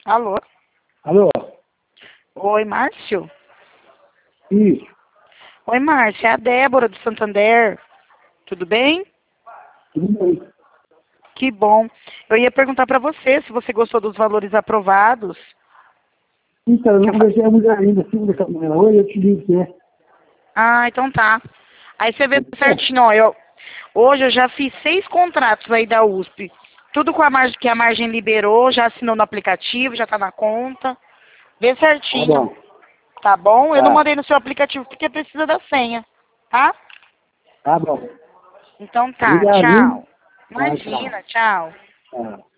Alô? Alô? Oi, Márcio? Isso, Oi, Márcio, é a Débora do Santander. Tudo bem? tudo bem. Que bom. Eu ia perguntar para você se você gostou dos valores aprovados. Então, eu Que não eu fa- conversei a mulher ainda, se conversar com ela hoje, eu te digo que é. Ah, então tá. Aí você vê Pode ser? certinho, ó. Hoje eu já fiz 6 contratos aí da USP. Tudo com a margem que a margem liberou, já assinou no aplicativo, já tá na conta. Vê Tá certinho, bom. tá bom? Eu não Tá, mandei no seu aplicativo porque precisa da senha, tá? tá bom. Então tá, Obrigado, viu? tchau. Tá, tchau. Imagina, tchau. Tchau.